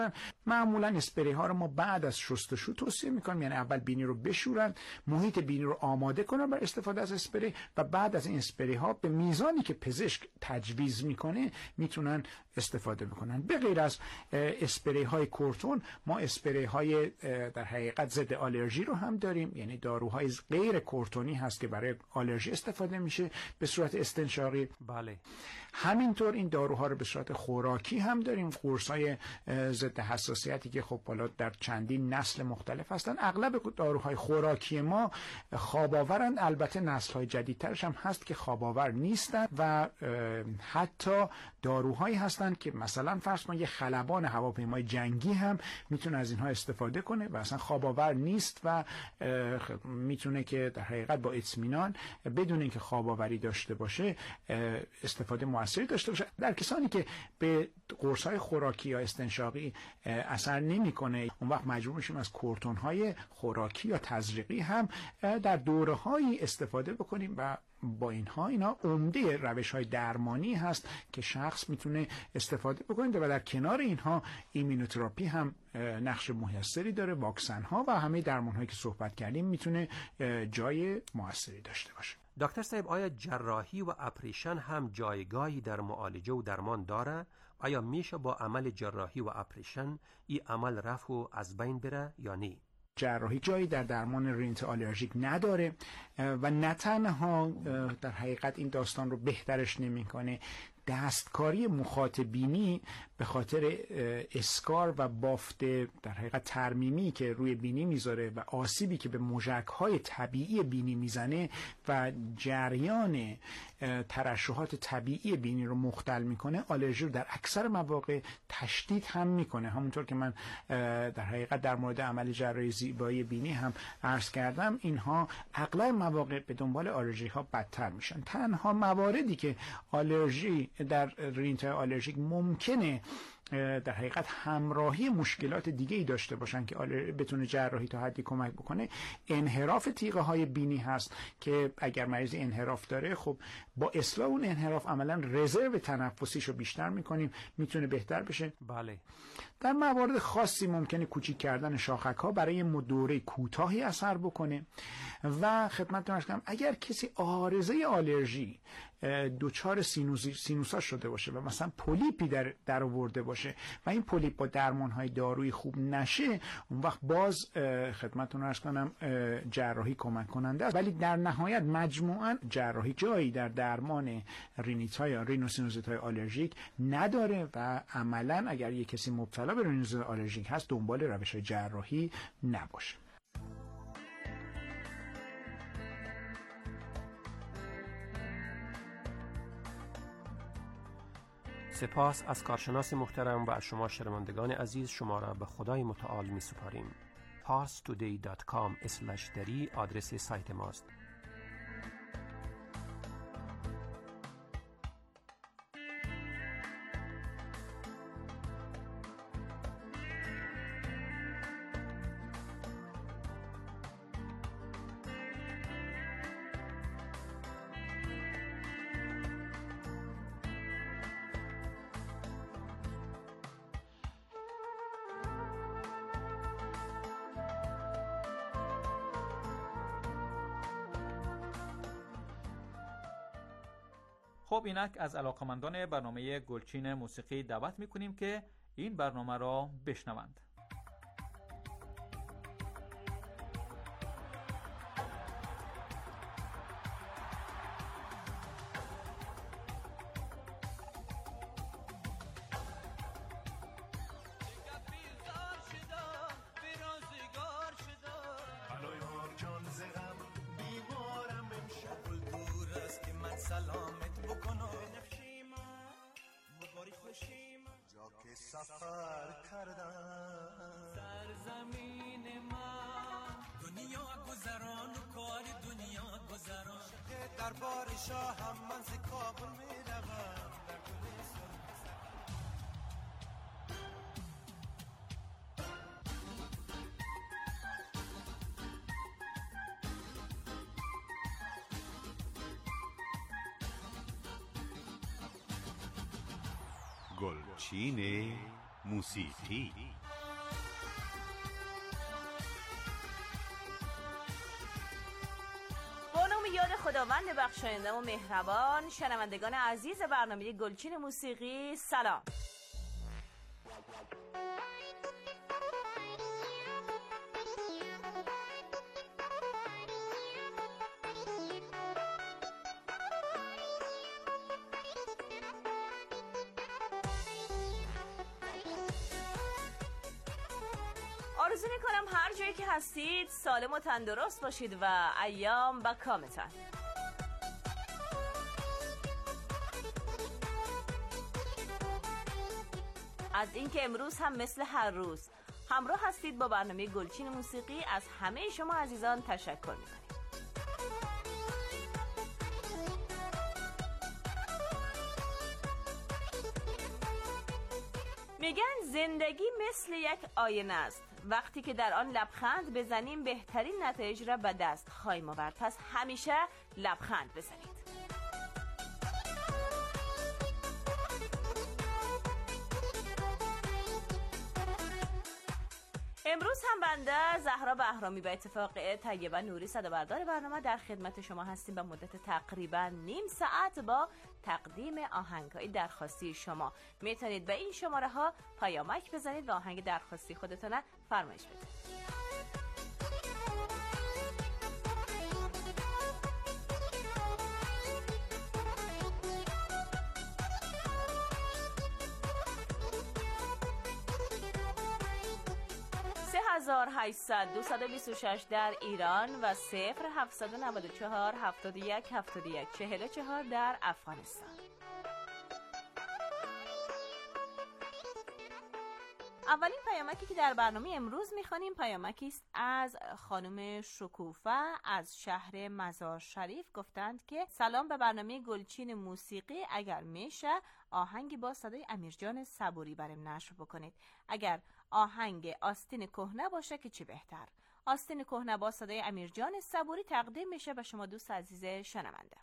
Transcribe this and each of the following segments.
معمولا اسپری ها رو ما بعد از شستشو توصیه میکنیم، یعنی اول بینی رو بشورن، محیط بینی رو آماده کنن برای استفاده از اسپری و بعد از این اسپری ها به میزانی که پزشک تجویز میکنه میتونن استفاده بکنن. به غیر از اسپری های کورتون، ما اسپری های در حقیقت ضد آلرژی رو هم داریم، یعنی داروهای غیر کورتونی هست که برای آلرژی استفاده میشه به صورت استنشاقی. بله. همینطور این داروها رو به صورت خوراکی هم داریم، قرص‌های ضد حساسیتی که خب حالا در چندین نسل مختلف هستن. اغلب داروهای خوراکی ما خواب‌آورند، البته نسل‌های جدیدترش هم هست که خواب‌آور نیستن و حتی داروهایی هستن که مثلا فرض کن یه خلبان هواپیمای جنگی هم میتونه از اینها استفاده کنه و اصلا خواب‌آور نیست و میتونه که در حقیقت با اطمینان بدون اینکه خواب‌آوری داشته باشه استفاده موثری داشته باشه. در کسانی که به قرص‌های خوراکی یا استنشاقی اثر نمی‌کنه، اون وقت مجبور میشیم از کورتون‌های خوراکی یا تزریقی هم در دوره‌هایی استفاده بکنیم و با اینا عمده روش‌های درمانی هست که شخص میتونه استفاده بکنه و در کنار اینها ایمونوتراپی هم نقش موثری داره. واکسن‌ها و همه درمان‌هایی که صحبت کردیم میتونه جای موثری داشته باشه. دکتر صاحب، آیا جراحی و اپریشن هم جایگاهی در معالجه و درمان داره؟ آیا میشه با عمل جراحی و اپریشن این عمل رفع و از بین بره یا نه؟ جراحی جایی در درمان رینیت آلرژیک نداره و نه تنها در حقیقت این داستان رو بهترش نمیکنه، دستکاری مخاطبینی به خاطر اسکار و بافت در حقیقت ترمیمی که روی بینی میذاره و آسیبی که به موژک‌های طبیعی بینی میزنه و جریان ترشحات طبیعی بینی رو مختل میکنه، آلرژی رو در اکثر مواقع تشدید هم میکنه. همونطور که من در حقیقت در مورد عمل جراحی زیبایی بینی هم عرض کردم، اینها اغلب مواقع به دنبال آلرژی ها بدتر میشن. تنها مواردی که آلرژی در رینیت آلرژیک ممکنه در حقیقت همراهی مشکلات دیگه ای داشته باشن که بتونه جراحی تا حدی کمک بکنه، انحراف تیغه های بینی هست که اگر مریض انحراف داره، خب با اصلاح اون انحراف عملا رزرو تنفسیشو بیشتر میکنیم، میتونه بهتر بشه. بله. در موارد خاصی ممکنه کوچیک کردن شاخک ها برای دوره کوتاهی اثر بکنه و خدمتتون عرض کنم اگر کسی عارضه آلرژی دچار سینوسا شده باشه و مثلا پولیپی در آورده باشه و این پولیپ با درمان‌های دارویی خوب نشه، اون وقت باز خدمتتون عرض کنم جراحی کمک کننده است. ولی در نهایت مجموعاً جراحی جایی در درمان رینیت‌های یا رینوسینوزیت‌های آلرژیک نداره و عملاً اگر یک کسی مبتلا به رینوسینوزیت آلرژیک هست دنبال روش‌های جراحی نباشه. سپاس از کارشناس محترم و از شما شنوندگان عزیز. شما را به خدای متعال می سپاریم. parstoday.com/dari آدرس سایت ماست. خب اینک از علاقمندان برنامه گلچین موسیقی دعوت میکنیم که این برنامه را بشنوند. سلامت بکنو نفشیما مباری خوشیما جا که سفر کردم سرزمین من دنیا گذران و کار دنیا گذران در بار شاهم من ز کابل میروم در گلستان گلچین موسیقی. یاد خداوند بخشاینده و مهربان. شنوندگان عزیز برنامه گلچین موسیقی سلام. آرزو میکنم هر جایی که هستید سالم و تندرست باشید و ایام با کامتان. از اینکه امروز هم مثل هر روز همراه هستید با برنامه گلچین موسیقی، از همه شما عزیزان تشکر میکنیم. میگن زندگی مثل یک آینه است، وقتی که در آن لبخند بزنیم بهترین نتایج را به دست خواهیم آورد. پس همیشه لبخند بزنید. امروز هم بنده زهرا بهرامی به اتفاق طیبه نوری صدابردار برنامه در خدمت شما هستیم به مدت تقریبا نیم ساعت با تقدیم آهنگ‌های درخواستی شما. میتونید به این شماره ها پیامک بزنید و آهنگ درخواستی خودتون فرمایش بدید. 3800-226 در ایران و 0794-71-71-44 در افغانستان. اولین پیامکی که در برنامه امروز میخوانیم پیامکی است از خانم شکوفه از شهر مزار شریف. گفتند که سلام به برنامه گلچین موسیقی، اگر میشه آهنگی با صدای امیرجان صبوری برام نشر بکنید. اگر آهنگ آستین کهنه باشه که چی بهتر. آستین کهنه با صدای امیرجان صبوری تقدیم میشه به شما دوست عزیز شنونده.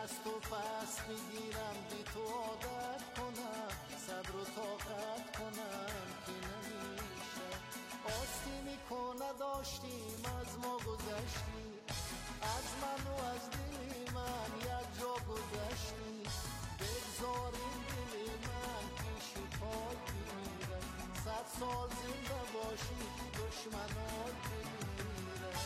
دست و پس میگیرم بی تو عادت کنم صبر و طاقت کنم که نمیشه آستی میکنه داشتیم از ما گذشتی از من و از دلی من یک جا گذشتی بگذاریم دلی من پیشی پاک میره 100 سال زنده باشی دشمنات بمیره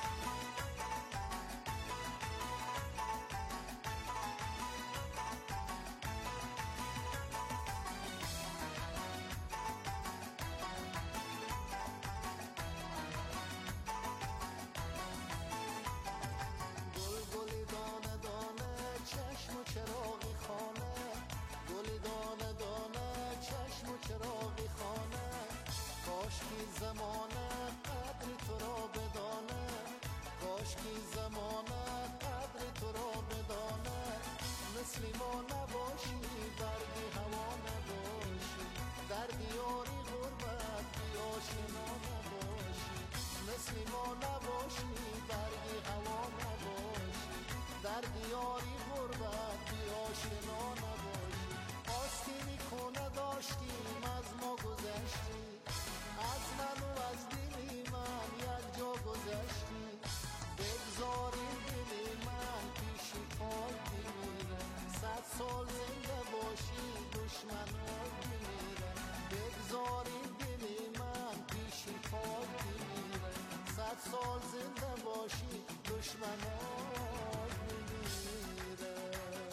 زمانه قدر تو را بدانه کاشکی زمانه قدر تو را بدانه مثل ما نباشی برگی هوا نباشی در دیاری غربت بی آشنا نباشی مثل ما نباشی برگی هوا نباشی در دیاری غربت بی آشنا نباشی آستی میکنه داشتیم از ما گذشتی از من و از دلی من یک جا گذشتی بگذاریم دلی من پیشی پاک بمیره 100 سال زنده باشی دشمنات بمیره بگذاریم دلی من پیشی پاک بمیره 100 سال زنده باشی دشمنات بمیره.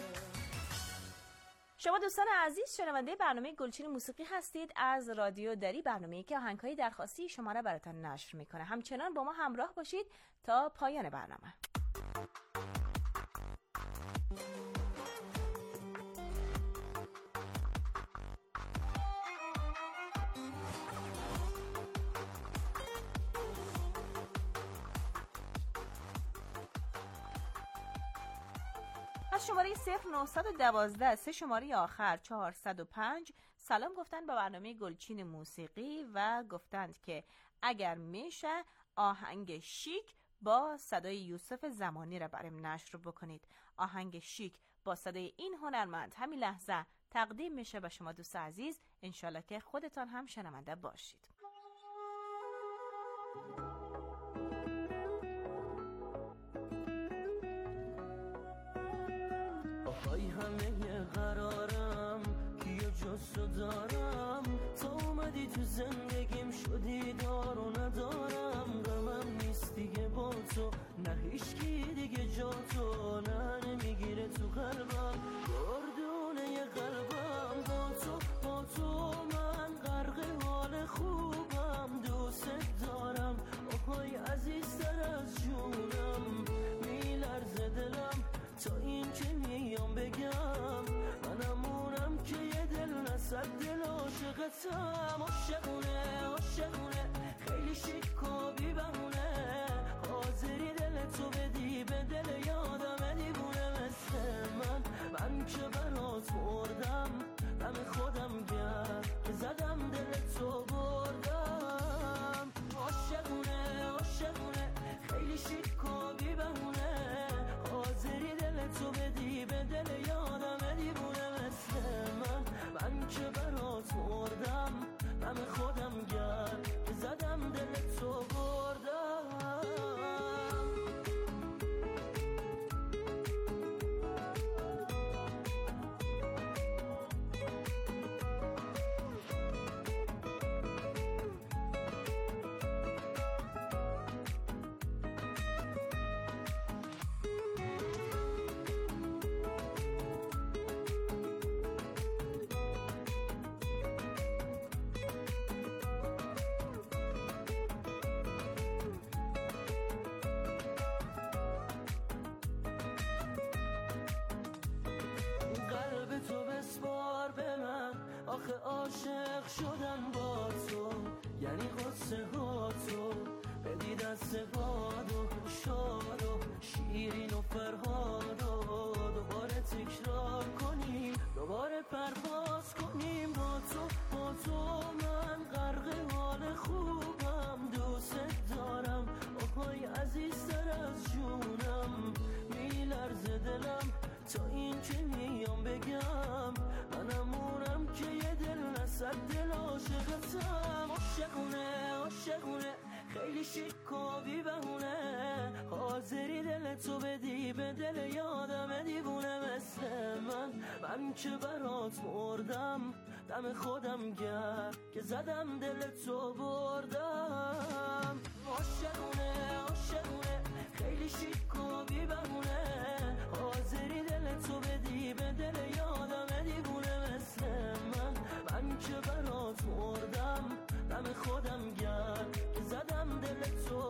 شما دوستان عزیز شنونده برنامه گلچین موسیقی هستید از رادیو دری، برنامه‌ای که آهنگ‌های درخواستی شما را براتون نشر میکنه. همچنان با ما همراه باشید تا پایان برنامه. از شماره 0912 3 شماره آخر 405 سلام گفتن به برنامه گلچین موسیقی و گفتند که اگر میشه آهنگ شیک با صدای یوسف زمانی را برام نشر بکنید. آهنگ شیک با صدای این هنرمند همین لحظه تقدیم میشه به شما دوست عزیز. انشالله که خودتان هم شنونده باشید. آهای همه قرارم که یه جستو دارم تا اومدی تو زندگیم شدی دار و ندارم غمم نیست دیگه با تو نه هیچکی دیگه جا تو نه نمیگیره تو قلبم گردونه قلبم با تو من غرق حال خوبم دوست دارم آهای عزیزتر از جونم میلرزه دلم تا این که میام بگم منمونم که یه دل نصد دل عاشقتم عاشقونه خیلی شیک و بی بهونه حاضری دل تو بدی به دل یادم دیوونه مثل من که برات مردم دم خودم گرد که زدم دل تو بردم عاشقونه خیلی شیک و بی بهونه حاضری دل تو بدی به دل یادم دیوونه مثل من که برات مردم دم خودم گرد که زدم دل تو بردم. آخه عاشق شدن با تو یعنی قصه ها تو بدی دست باد و شاد و شیرین و فرهاد و دوباره تکرار کنیم دوباره پرواز کنیم با تو من غرق حال خوبم دوست دارم آهای عزیزتر از جونم میلرزه دلم تا انقدر دل عاشقتم. عاشقونه خیلی شیک و بی بهونه، حاضری دل تو بدی به دل یادم دیوونه مثل من که برات مردم، دم خودم گرد که زدم دل تو بردم. عاشقونه خیلی شیک و بی بهونه، حاضری دل تو بدی به دل یادم دیوونه مثل من که برات مردم، دم خودم گرد که زدم دل تو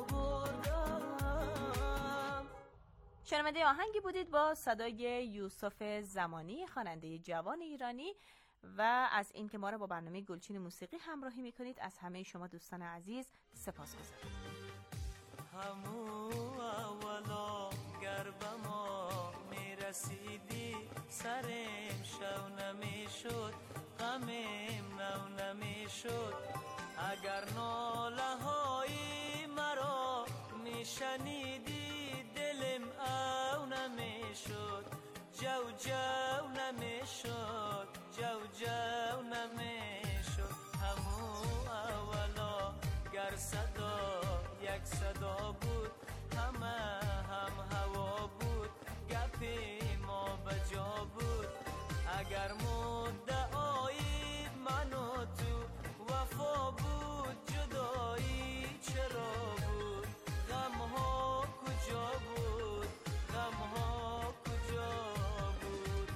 بردم. شنونده آهنگی بودید با صدای یوسف زمانی، خواننده جوان ایرانی. و از اینکه ما را با برنامه گلچین موسیقی همراهی میکنید از همه شما دوستان عزیز سپاسگزارم. همو اولا گر به ما میرسیدی، سرم شو نمیشد، غمم نو نمیشد. اگر ناله های مرا میشنیدی، دلم او نمیشد، جو نمیشد، جو نمیشد. همو اولا گر صدا یک صدا بود، همه هم هوا بود، گپ ما بجا بود. اگر مدعای من و تو وفا بود، جدایی چرا بود؟ غم ها کجا بود؟ غم ها کجا بود؟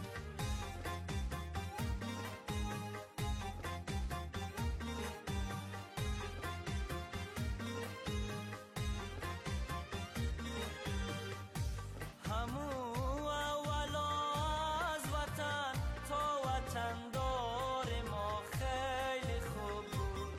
همو اولا از وطن تا وطن دار ما خیلی خوب بود.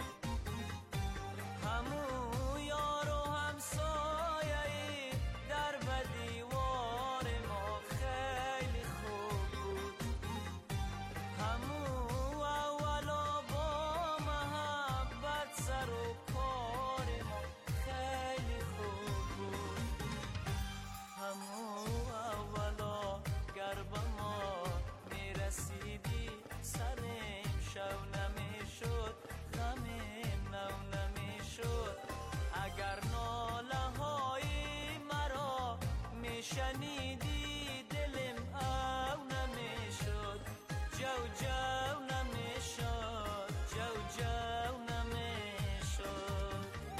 همو یار و همسایه در به دیوار ما خیلی خوب بود. همو اولا با محبت سر و کار ما خیلی خوب بود. همو اولا گر به ما میرسیدی، سرم شو نمیشد، غمم نو نمیشد. اگر ناله های مرا میشنیدی، دلم او نمیشد، جو نمیشد، جو نمیشد.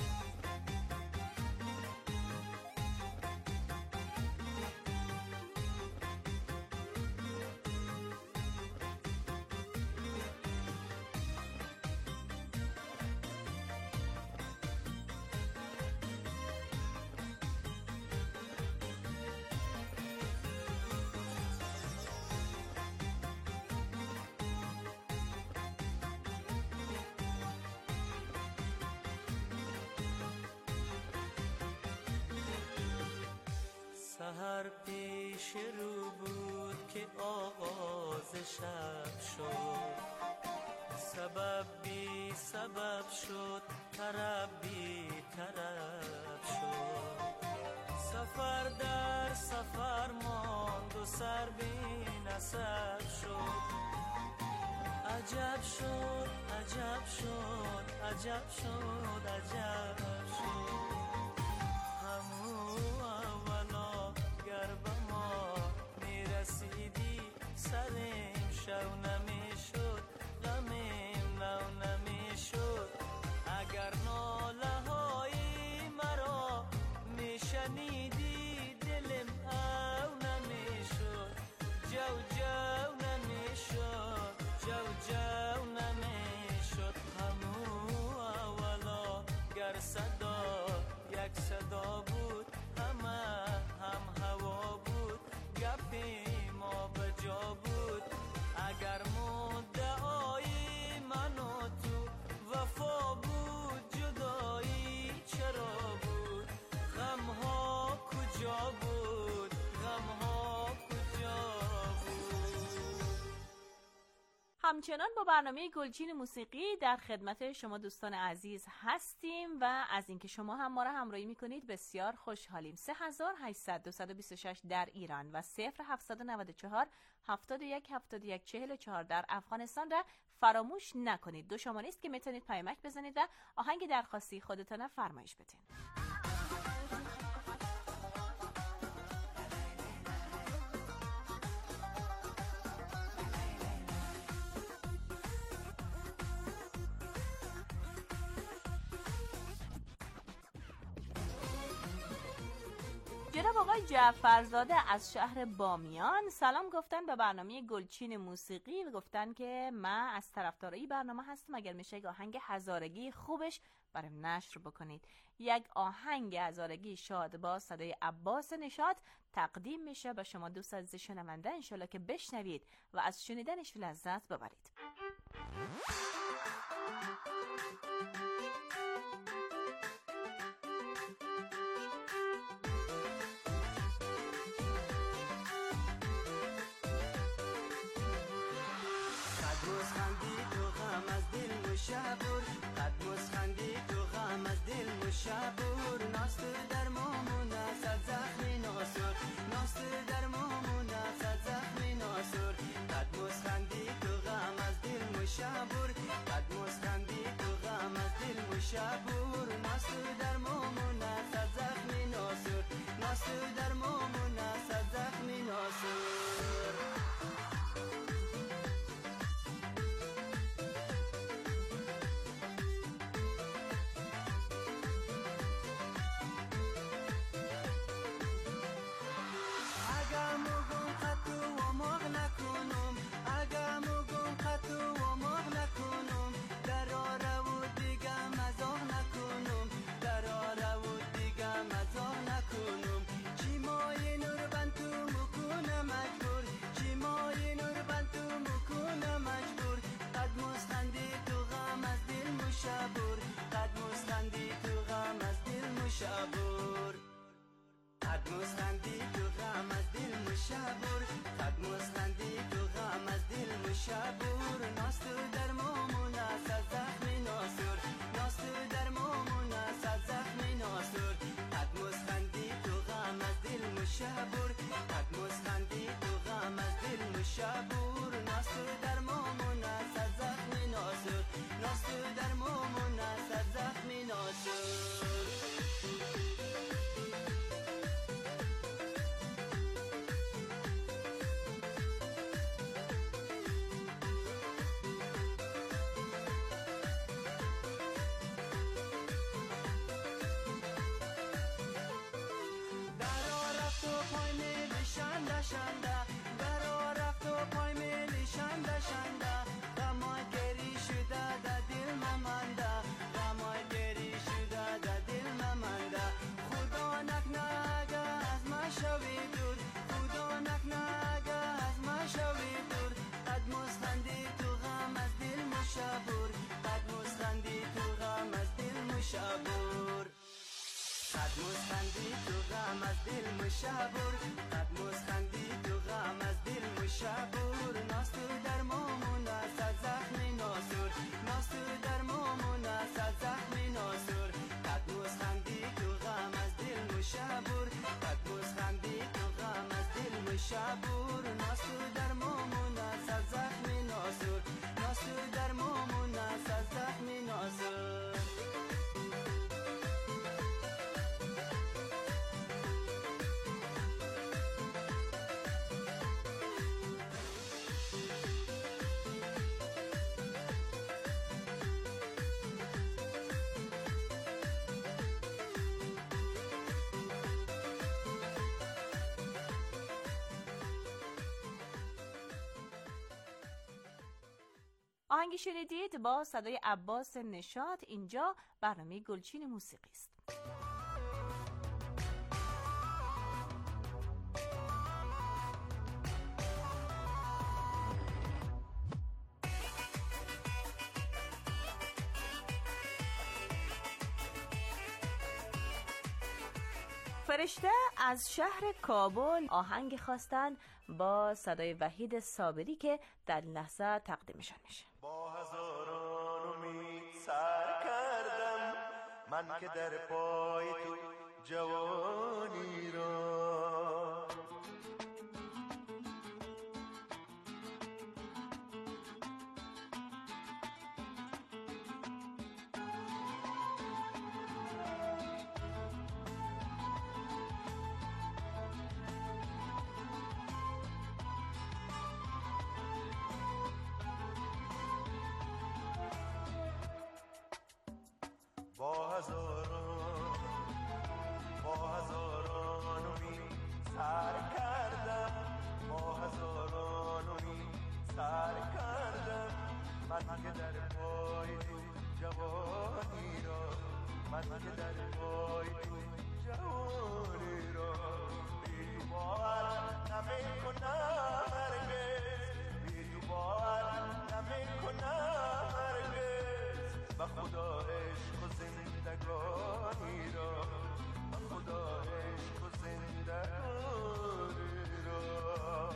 سحر پیش رو بود که آغاز شب شد، سبب بی سبب شد، طرب بی طرب شد. سفر در سفر ماند و سر بی نسب شد. عجب شد، عجب شد، عجب شد، عجب شد. همو اولا گر به ما میرسیدی، سرم شو نمیشد، غمم نو نمیشد. اگر ناله های مرا میشنیدی، دلم او نمیشد، جو نمیشد، جو نمیشد. همو اولا گر صدا همچنان با برنامه گلچین موسیقی در خدمت شما دوستان عزیز هستیم و از اینکه شما هم ما را همراهی میکنید بسیار خوشحالیم. 3800 در ایران و 0794 71 71 44 در افغانستان را فراموش نکنید. 2 شماره است که میتونید پیامک بزنید و آهنگ درخواستی خودتان فرمایش بدین. جناب آقای جعفرزاده از شهر بامیان سلام گفتن به برنامه گلچین موسیقی و گفتن که من از طرفدارای برنامه هستم، اگر میشه یک آهنگ هزارگی خوبش برایم نشر بکنید. یک آهنگ هزارگی شاد با صدای عباس نشاط تقدیم میشه به شما دوست عزیز شنونده، انشالله که بشنوید و از شنیدنش لذت ببرید. شبور قد مسخندی تو غم از دل مشبور ناست در مامون از زخمی ناسور ناست در مامون از زخمی ناسور قد مسخندی تو غم از دل مشبور قد مسخندی تو غم از دل مشبور ناست در مامون از زخمی ناسور ناست در مامون از زخمی ناسور شبور قد مسخندی تو غم از دل مشبور قد مسخندی تو غم از دل مشبور ناست در مامون از زخمی ناسور ناست در مامون از زخمی ناسور قد مسخندی تو غم از دل مشبور قد مسخندی تو غم از دل مشبور ناست در مامون از زخمی ناسور ناست در مامون از زخمی ناسور شبور قد مسخندی تو غم از دل مشبور قد مسخندی تو غم از دل مشبور ناست در مامون از زخمی ناسور ناست در مامون از زخمی ناسور قد مسخندی تو غم از دل مشبور قد مسخندی تو غم از دل مشبور ناست در مامون از زخمی ناسور ناست در مامون از زخمی ناسور آهنگی شنیدید با صدای عباس نشاط. اینجا برنامه گلچین موسیقی است. فرشته از شهر کابل آهنگ خواستن با صدای وحید صابری که در این لحظه تقدیمشان میشه. با هزاران امید سر کردم من که در پای تو جوانی را. با هزاران امید سر کردم، با هزاران امید سر کردم من که در پای تو جوانی را، من که در پای تو جوانی را. بی تو باور نمی کنم هرگز، بی تو باور نمی کنم هرگز. به خدا عشق و زندگانی را، به خدا عشق و زندگانی را.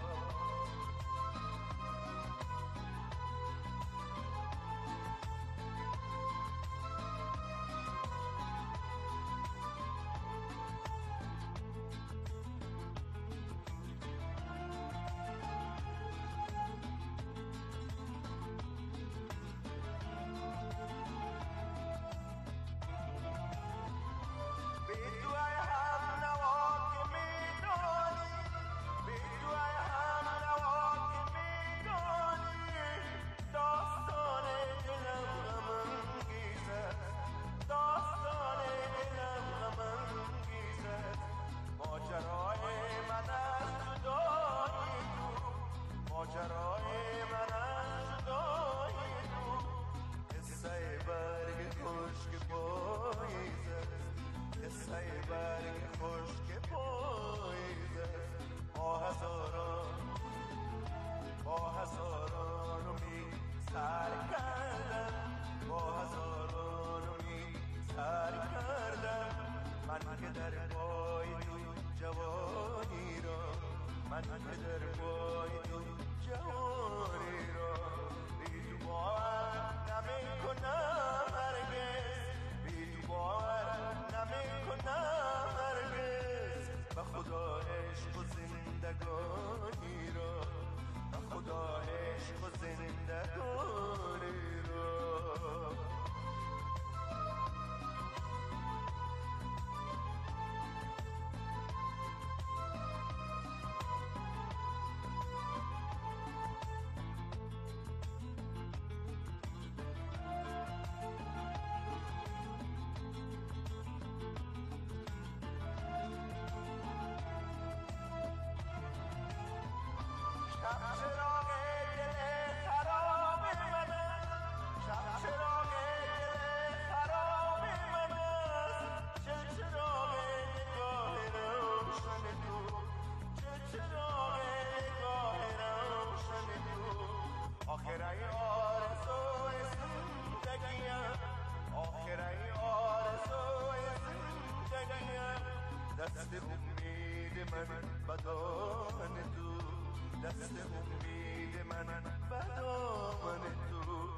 با هزاران امید سر کردم، با هزاران امید سر کردم من که در پای تو جوانی را، من که در پای تو جوانی را. بی تو باور نمی کنم هرگز، بی تو باور نمی کنم هرگز. به خدا عشق و زندگانی را، به خدا عشق و زندگانی را. دست امید من بدان تو، دست امید من بدان تو.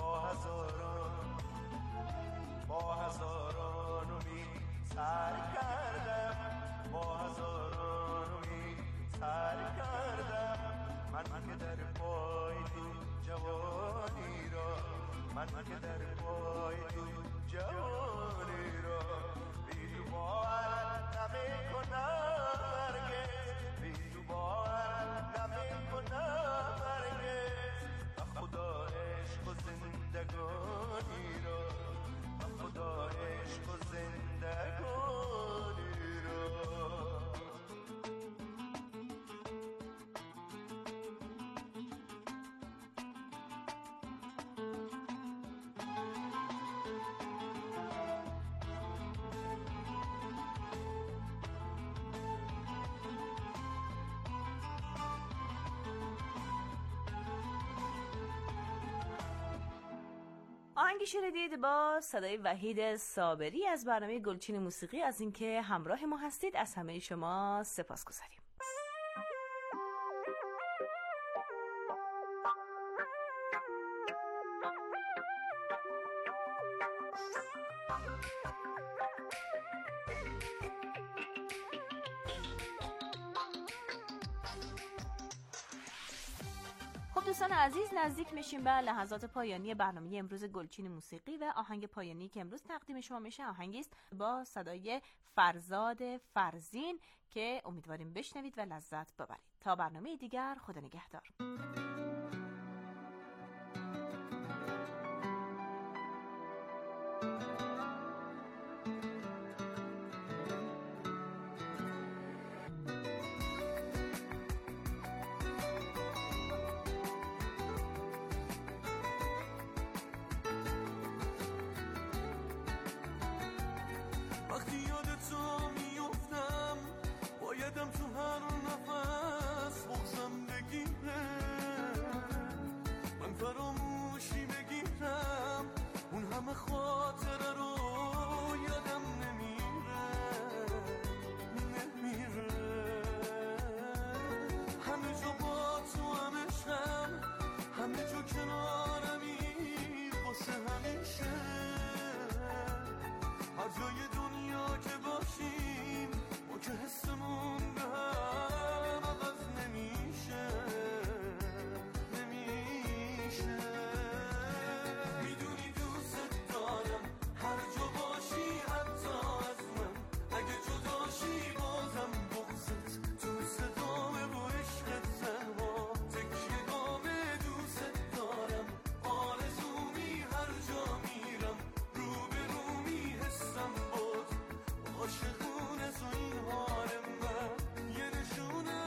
با هزاران امید سر کردم، با هزاران امید سر کردم من که در پای تو جوانی را، من که در پای تو جوانی را. بی تو باور نمی کنم هرگز، بی تو باور نمی کنم هرگز. به خدا عشق و زندگانی را، به خدا عشق و زندگانی را. آهنگی شنیدید با صدای وحید صابری از برنامه گلچین موسیقی. از اینکه همراه ما هستید از همه شما سپاسگزاریم. خب دوستان عزیز، نزدیک میشیم به لحظات پایانی برنامه امروز گلچین موسیقی و آهنگ پایانی که امروز تقدیم شما میشه آهنگی است با صدای فرزاد فرزین که امیدواریم بشنوید و لذت ببرید. تا برنامه دیگر، خدا نگهدار. وقتی یاد تو میفتم بایدم تو هر نفس بغزم بگیره، من فراموشی بگیرم اون همه خاطره رو یادم نمیره. همه جا با تو همشم، همه جا کنارمی واسه همیشه. هر جای دنیا که باشیم ما که حسمون به هم عوض نمیشه. میدونی دوست دارم هر جا باشی، حتی از من اگه جداشی بازم بغضت تو صدامه و عشقت تنها تکیه گامه. دوست دارم آرزومی هر جا میرم روبرومی حسم بود عاشقونه تو این حال من یه نشونه.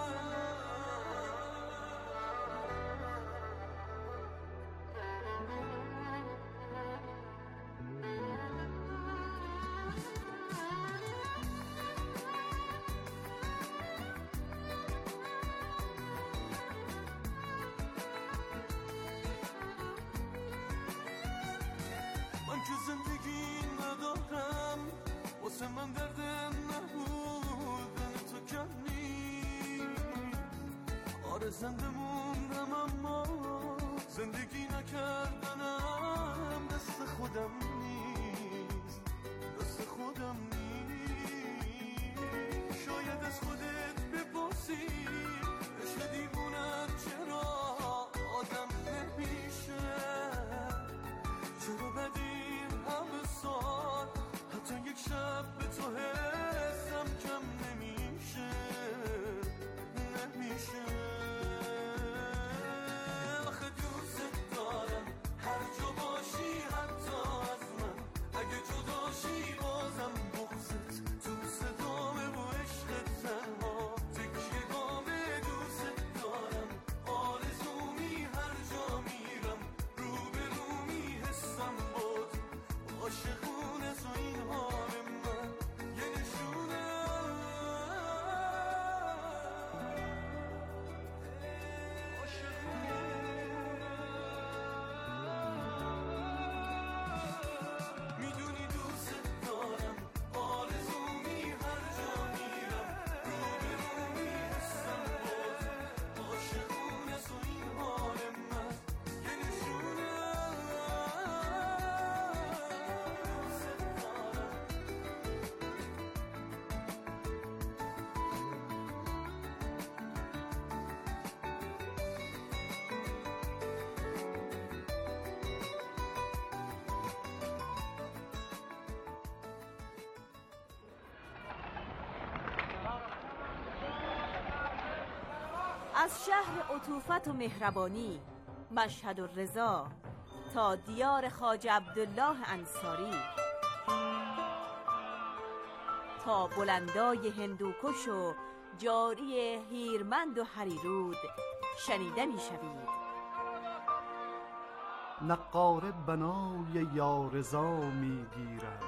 من که زندگی ندارم واسه من درد نبودن تو کم نیست. آره زنده موندم اما زندگی نکردنم دست خودم نیست، دست خودم نیست. شاید از خودت بپرسی عشق دیوونت چرا آدم نمیشه، چرا بدیم همه سال حتی یک شب به تو حسم کم نمیشه. آخه دوست دارم هر جا باشی، حتی از من اگه جداشی بازم بغضت تو صدامه و عشقت تنها تکیه گامه. دوست دارم آرزومی هر جا میرم روبرومی حسم بود عاشقونه تو این حال من یه نشونه. میدونی دوست دارم آرزومی هر جا میرم روبرومی حسم بود عاشقونه تو این حال من یه نشونه. از شهر عطوفت و مهربانی مشهد و رضا تا دیار خواجه عبدالله انصاری، تا بلندای هندوکش و جاری هیرمند و هریرود شنیده می شوید. نقاره بنای یارضا می گیرد،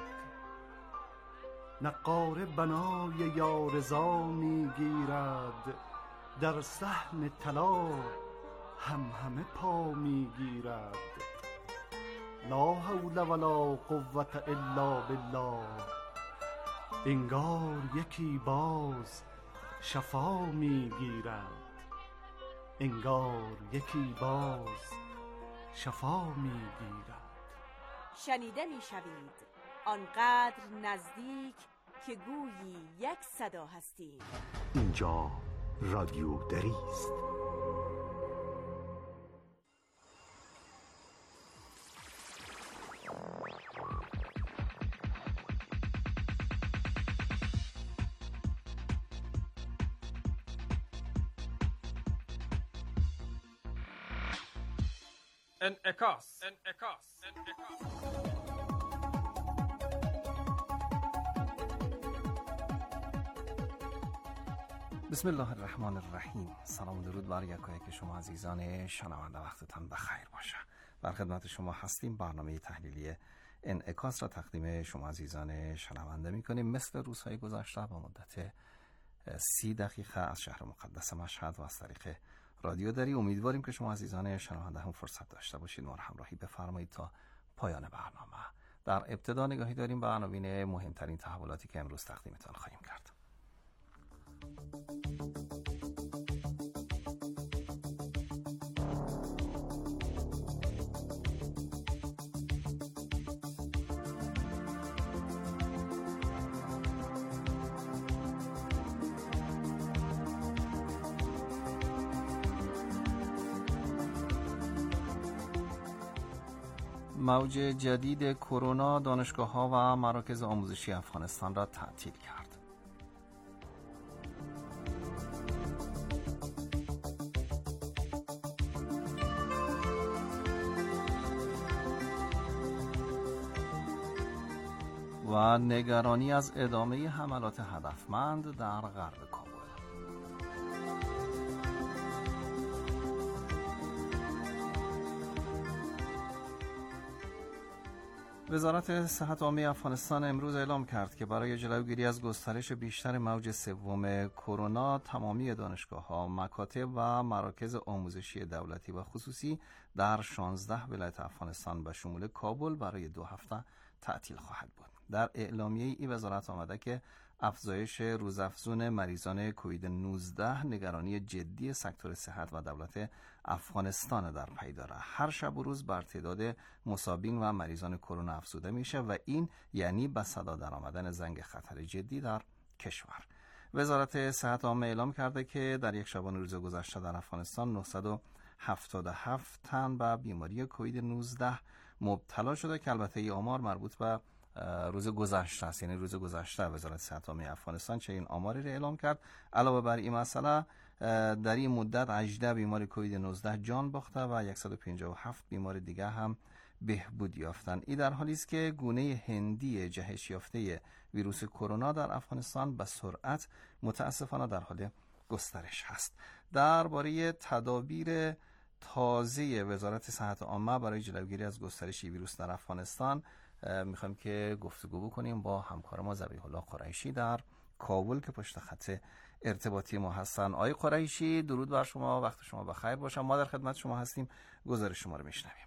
نقاره بنای یارضا می گیرد، در صحن طلا همه پا می گیرد. لا حول ولا قوة الا بالله، انگار یکی باز شفا می گیرد، انگار یکی باز شفا میگیرد. شنیده میشوید آنقدر نزدیک که گویی یک صدا هستید. اینجا رادیو دری است. انعکاس. بسم الله الرحمن الرحیم. سلام و درود بر یکایک شما عزیزان شنونده، وقتتان بخیر باشه. در خدمت شما هستیم. برنامه تحلیلی انعکاس را تقدیم شما عزیزان شنونده می‌کنیم. مثل روزهای گذشته با مدت 30 دقیقه از شهر مقدس مشهد و از طریق رادیو دری. امیدواریم که شما عزیزان شنونده هم فرصت داشته باشید ما را همراهی بفرمایید تا پایان برنامه. در ابتدا نگاهی داریم به عناوین مهمترین تحولاتی که امروز تقدیمتان خواهیم کرد. موج جدید کرونا دانشگاه‌ها و مراکز آموزشی افغانستان را تعطیل کرد. و نگرانی از ادامه حملات هدفمند در غرب کابل. وزارت صحت عامه افغانستان امروز اعلام کرد که برای جلوگیری از گسترش بیشتر موج سوم کرونا تمامی دانشگاه‌ها، مکاتب و مراکز آموزشی دولتی و خصوصی در 16 ولایت افغانستان به شمول کابل برای 2 هفته تعطیل خواهد بود. در اعلامیه ای وزارت آمده که افزایش روزافزون مریضان کووید 19 نگرانی جدی سکتور صحت و دولت افغانستان در پی دارد. هر شب و روز بر تعداد مصابین و مریضان کرونا افزوده میشه و این یعنی به صدا در آمدن زنگ خطر جدی در کشور. وزارت صحت عامه اعلام کرده که در یک شبانه روز گذشته در افغانستان 977 تن به بیماری کووید 19 مبتلا شده که البته این آمار مربوط به روز گذشته است، یعنی روز گذشته وزارت صحت عامه افغانستان چه این آماری را اعلام کرد. علاوه بر این مسئله در این مدت 18 بیمار کووید 19 جان باخته و 157 بیمار دیگر هم بهبود یافتند. این در حالی است که گونه هندی جهش یافته ویروس کرونا در افغانستان به سرعت متاسفانه در حال گسترش است. درباره تدابیر تازه وزارت صحت عامه برای جلوگیری از گسترش ویروس در افغانستان میخوایم که گفتگو بکنیم با همکار ما ذبیح الله قریشی در کابل که پشت خط ارتباطی ما هستن. آقای قریشی درود بر شما، وقت شما بخیر باشه. ما در خدمت شما هستیم، گزارش شما رو میشنویم.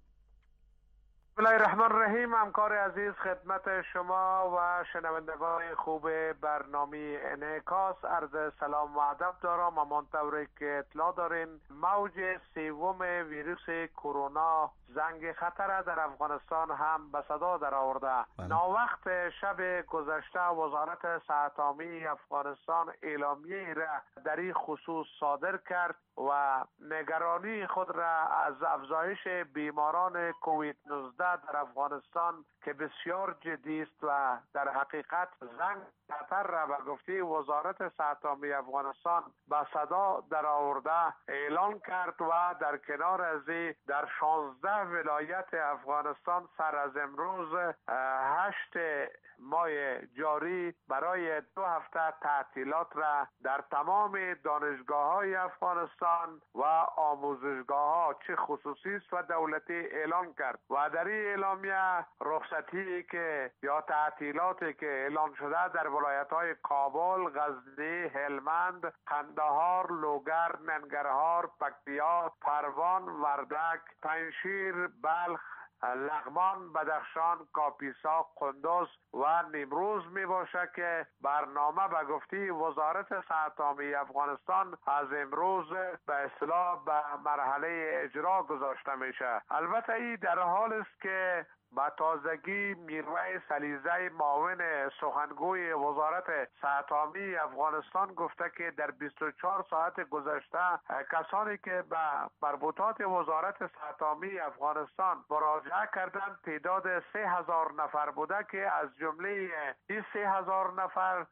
بسم الله الرحمن الرحیم. همکار عزیز، خدمت شما و شنوندگان خوب برنامه انعکاس عرض سلام و ادب دارم. همانطوری که اطلاع دارین موج سوم ویروس کرونا زنگ خطر در افغانستان هم به صدا در آورده. ناوقت شب گذشته وزارت صحت عامه افغانستان اعلامیه را در این خصوص صادر کرد و نگرانی خود را از افزایش بیماران کووید 19 در افغانستان که بسیار جدی است و در حقیقت زنگ خطر را به گفته وزارت صحت عامه افغانستان به صدا در آورده اعلان کرد و در کنار از در 16 ولایت افغانستان سر از امروز 8 ماه جاری برای 2 هفته تعطیلات را در تمام دانشگاه‌های افغانستان و آموزشگاه‌ها چه خصوصی و دولتی اعلان کرد و در این اعلامیه رخصتی که یا تعطیلاتی که اعلان شده در ولایت‌های کابل، غزنی، هلمند، قندهار، لوگر، ننگرهار، پکتیا، پروان، وردک، پنجشیر، بلخ، لغمان، بدخشان، کاپیسا، قندوز و نیمروز می باشه که برنامه به گفته وزارت صحت عامه افغانستان از امروز به اصطلاح به مرحله اجرا گذاشته میشه. البته این در حال است که با تازگی میرویس علیزی معاون سخنگوی وزارت صحت عامه افغانستان گفته که در 24 ساعت گذشته کسانی که به مربوطات وزارت صحت عامه افغانستان مراجعه کردند تعداد 3000 نفر بوده که از جمله این 3000 نفر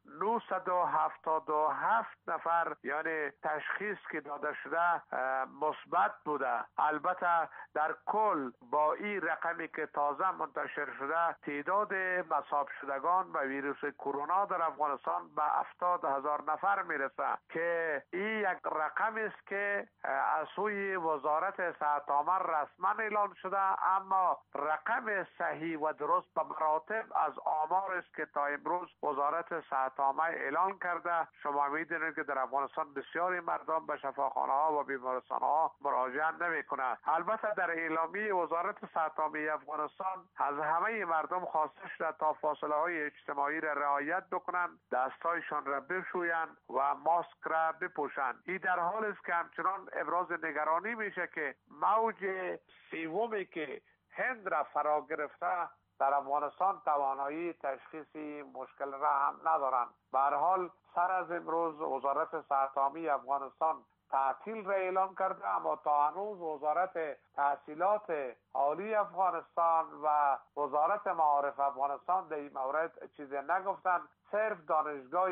977 نفر یعنی تشخیص که داده شده مثبت بوده. البته در کل با این رقمی که تازه منتشر شده تعداد مصاب شدگان به ویروس کرونا در افغانستان به 70,000 نفر میرسه که این یک رقم است که از سوی وزارت صحت عامه رسما اعلان شده، اما رقم صحیح و درست به مراتب از آمار است که تا امروز وزارت صحت عامه اعلان کرده. شما میدونید که در افغانستان بسیاری مردم به شفاخانه ها و بیمارستان ها مراجعه نمیکنند. البته در اعلامیه وزارت صحت عامه افغانستان از همه مردم خواسته شده تا فاصله های اجتماعی را رعایت بکنند، دستایشان را بشویند و ماسک را بپوشند. این در حال است که همچنان ابراز نگرانی میشه که موج سومی که هند را فرا گرفته در افغانستان توانایی تشخیص مشکل را هم ندارند. به هر حال سر از امروز وزارت صحت عامه افغانستان تعطیل را اعلان کرده، اما تا هنوز وزارت تحصیلات عالی افغانستان و وزارت معارف افغانستان در این مورد چیزی نگفتند. صرف دانشگاه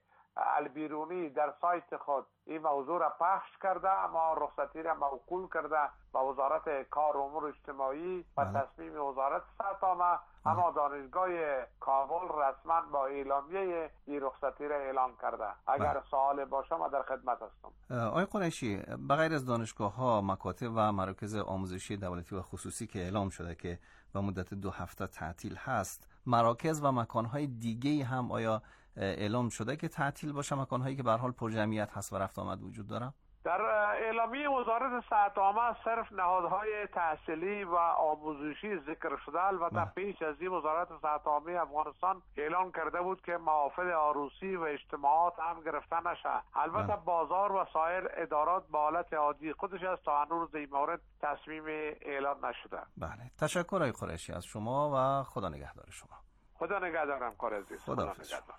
البیرونی در سایت خود این موضوع را پخش کرده، اما رخصتی را موکول کرده به وزارت کار و امور اجتماعی و تصمیم وزارت صحت عامه، اما دانشگاه کابل رسما با اعلامیه این رخصتی را اعلان کرده. اگر سوال باشه ما در خدمت هستم. آقای قریشی، بغیر از دانشگاه‌ها، مکاتب و مراکز آموزشی دولتی و خصوصی که اعلام شده که به مدت 2 هفته تعطیل هست، مراکز و مکان‌های دیگه‌ای هم آیا اعلام شده که تعطیل باشه؟ مکان‌هایی که به هر حال پرجمعیت هست و رفت آمد وجود داره؟ در اعلامیه وزارت صحت عامه صرف نهادهای تحصیلی و آموزشی ذکر شده. البته پیش از این وزارت صحت عامه افغانستان اعلان کرده بود که محافل عروسی و اجتماعات هم گرفته نشه. البته بازار و سایر ادارات به حالت عادی خودش است، تا هنوز این مورد تصمیم اعلان نشده. بله، تشکر آقای قریشی از شما و خدا نگهدار شما. خدا نگهدارم کار عزیز. خدا نگهدار.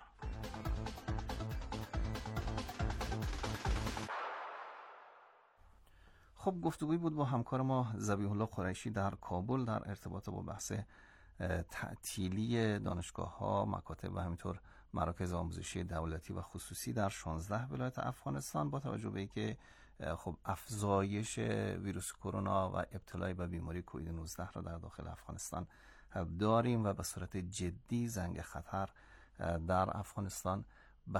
خب، گفتگوی بود با همکار ما ذبیح الله قریشی در کابل در ارتباط با بحث تعطیلی دانشگاه‌ها، مکاتب و همینطور مراکز آموزشی دولتی و خصوصی در 16 ولایت افغانستان، با توجه به اینکه خب افزایش ویروس کرونا و ابتلای به بیماری کووید 19 را در داخل افغانستان داریم و به صورت جدی زنگ خطر در افغانستان به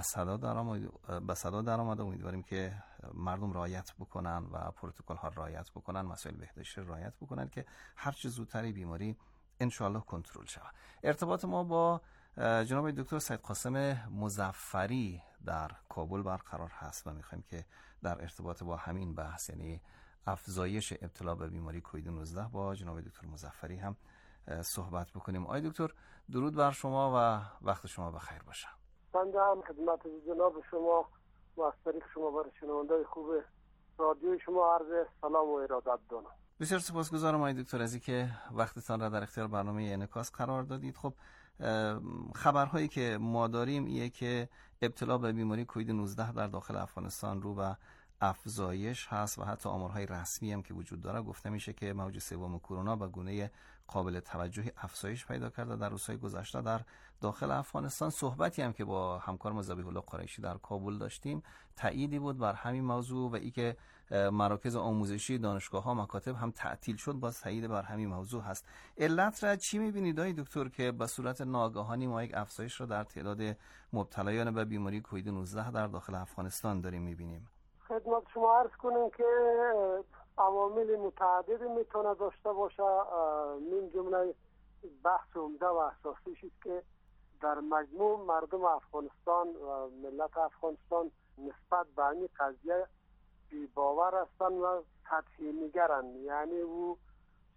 صدا در آمده. امیدواریم که مردم رعایت بکنن و پروتکل ها رعایت بکنن، مسائل بهداشتی رعایت بکنن که هر چه زودتر بیماری انشاءالله کنترل شود. ارتباط ما با جناب دکتر سید قاسم مظفری در کابل برقرار هست و میخوایم که در ارتباط با همین بحث، یعنی افزایش ابتلا به بیماری کووید 19، با جناب دکتر مظفری هم صحبت بکنیم. آقای دکتر، درود بر شما و وقت شما بخیر باشه. بنده هم خدمت جناب شما و از طریق شما برای شنوندگان خوب رادیوی شما عرض سلام و ارادت دارم. بسیار سپاسگزارم آقای دکتر از اینکه وقتتان را در اختیار برنامه انعکاس قرار دادید. خب، خبرهایی که ما داریم اینه که ابتلا به بیماری کووید 19 در داخل افغانستان رو به افزایش هست و حتی آمارهای رسمی هم که وجود داره گفته میشه که موج سوم کرونا به گونه قابل توجهی افزایش پیدا کرده در روزهای گذشته در داخل افغانستان. صحبتی هم که با همکار ذبیح الله قریشی در کابل داشتیم تأییدی بود بر همین موضوع و ای که مراکز آموزشی دانشگاه‌ها مکاتب هم تعطیل شد باز تأیید بر همین موضوع هست. علت را چی می‌بینید آقای دکتر که به صورت ناگهانی ما یک افزایش را در تعداد مبتلایان به بیماری کووید 19 در داخل افغانستان داریم می‌بینیم؟ خدمت شما عرض کنیم که عوامل متعددی میتونه داشته باشه. من جمله بحث عمده و اساسیش است که در مجموع مردم افغانستان و ملت افغانستان نسبت به این قضیه بی‌باور هستند و سطحی نگرند. یعنی او